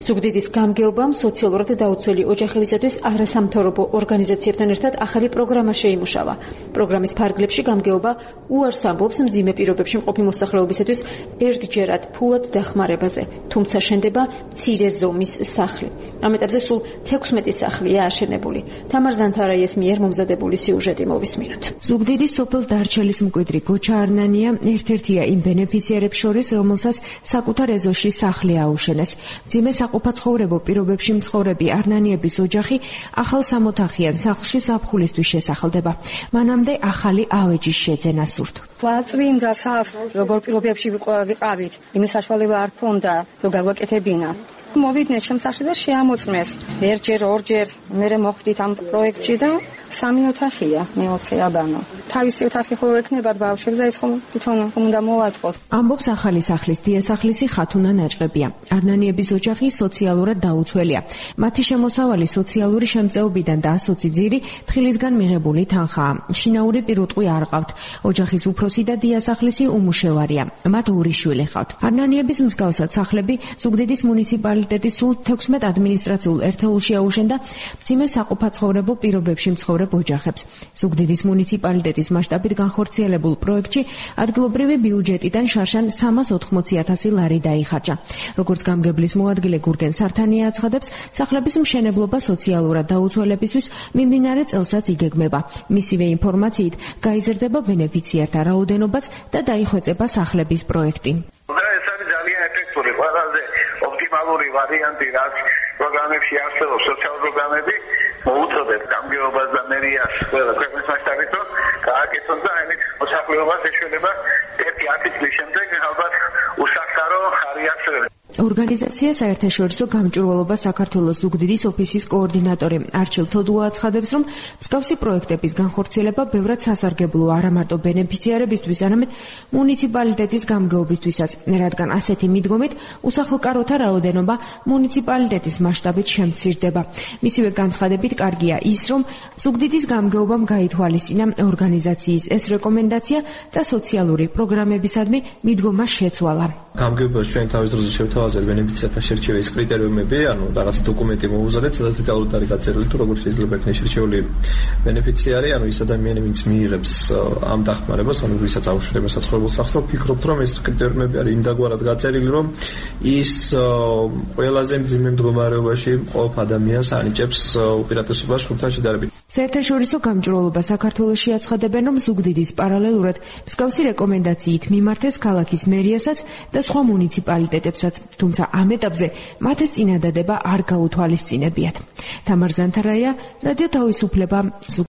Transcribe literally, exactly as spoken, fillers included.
ზუგდიდის გამგეობამ სოციალურად დაუცველი ოჯახებისათვის არასამთავრობო ორგანიზაციებთან ერთად ახალი პროგრამა შეიმუშავა. პროგრამის ფარგლებში გამგეობა უარს ამბობს მძიმე პირობებში მყოფი მოსახლეობისათვის ერთჯერად ფულად დახმარებაზე, თუმცა შენდება მცირე ზომის სახლი. ამ ეტაპზე სულ თექვსმეტი სახლია აშენებული. თამარ ზანთარაიეს მიერ მომზადებული სიუჟეტი მოვისმინოთ. ზუგდიდის სოფელ დარჩელის მკვიდრი გოჩა არნანია ერთ-ერთია იმ ბენეფიციარებს შორის, რომელსაც საკუთარ ეზოში სახლი აუშენეს. მძიმე საყოფაცხოვრებო პირობებში მცხოვრები არნანიების ოჯახი ახალ სამოთახიან სახლში ზაფხულისთვის შესახლდება. მანამდე ახალი ავეჯის შეძენა სურთ. ვაწვინდა სახლს, როგორ პირობებში ვიყავით, იმის საშუალება არ ქონდა, რომ გავაკეთებინა. მოვიდნენ ჩემს სახლში და შეამოწმეს. ერთჯერ, ორჯერ მერე მოხვდით ამ პროექტში და სამი ოთახია, მეოთხე აბანო. თავისი ოთახი ხო ექნებათ ბავშვებს და ეს ხომ თვითონ უნდა მოვაწყოთ. ამბობს ახალი სახლის დიასახლისი ხათუნა ნაჭყებია. არნანიების ოჯახი სოციალურად დაუცველია. მათი შემოსავალი სოციალური შემწეობიდან და ასოცი ძირი თხილისგან მიღებული თანხაა. შინაური პირუტყვი არ ყავთ. ოჯახის უფროსი და დიასახლისი უმუშევარია. მათ ორი შვილი ყავთ. არნანიების მსგავსად სახლები ზუგდიდის მუნიციპალიტეტის სულ თექვსმეტ ადმინისტრაციულ ერთეულში აუშენდა მძიმე საყოფაცხოვრებო პირობებში მცხოვრებ ოჯახებს. ზუგდიდის მუნიციპალიტეტის მასშტაბით განხორციელებულ პროექტში ადგილობრივი ბიუჯეტიდან შარშან სამას ოთხმოცი ათასი ლარი დაიხარჯა. როგორც გამგებლის მოადგილე გურგენ სართანია აცხადებს, სახლების მშენებლობა სოციალურად დაუცველებისთვის მიმდინარე წელსაც იგეგმება. მისივე ინფორმაციით გაიზრდება ბენეფიციართა რაოდენობაც და დაიხვეწება სახლების პროექტი. ეს არის ძალიან ეფექტური, ყველაზე ოპტიმალური ვარიანტი, რაც პროგრამებში არსებობს, სოციალურ პროგრამები მოუწოდეთ გამგეობას და მერიას ყველა ქვეყნის მასშტაბით, რომ გააკეთონ და ამით მოსახლეობას ეშველება ერთი ათი წლის შემდეგ ალბათ უსახკარო ხარი აღწევს. ორგანიზაცია საერთაშორისო გამჭვირვალობა საქართველოს ზუგდიდის ოფისის კოორდინატორი არჩილ თოდუა აცხადებს, რომ მსგავსი პროექტების განხორციელება ბევრად სასარგებლოა არა მარტო ბენეფიციარებისთვის, არამედ მუნიციპალიტეტის გამგეობისთვისაც, რადგან ასეთი მიდგომით უსახლკაროთა რაოდენობა მუნიციპალიტეტის მასშტაბით შემცირდება. მისივე განცხადებით კარგია ის, რომ ზუგდიდის გამგეობამ გაითვალისწინა ორგანიზაციის ეს რეკომენდაცია და სოციალური პროგრამებისადმი მიდგომა შეცვალა. გამგეობაში ჩვენ თავის დროზე შევთავაზეთ ბენეფიციართა შერჩევის კრიტერიუმები, ანუ რაღაცა დოკუმენტი მოუზადეთ, სადაც დეტალურად არის გაწერილი თუ როგორ შეიძლება იქნეს შერჩეული ბენეფიციარი, ანუ ის ადამიანი, ვინც მიიღებს ამ დახმარებას, ანუ ვისაც აუშენება საცხოვრებელ სახლს, ვფიქრობთ, რომ ეს კრიტერიუმები არის იმდაგვარად გაწერილი, რომ ის ყველაზე მძიმე მდგომარეობაში მყოფ ადამიანს ანიჭებს უპირატესობას ჯგუფთან შედარებით. საერთაშორისო გამჭვირვალობა საქართველოში აცხადებენ, რომ ზუგდიდის პარალელურად მსგავსი რეკომენდაციით მიმართეს ქალაქის მერიასაც და სხვა მუნიციპალიტეტებსაც, თუმცა ამ ეტაპზე მათ ეს წინადადება არ გაუთვალისწინებიათ. თამარ ზანთარაია, რადიო თავისუფლება.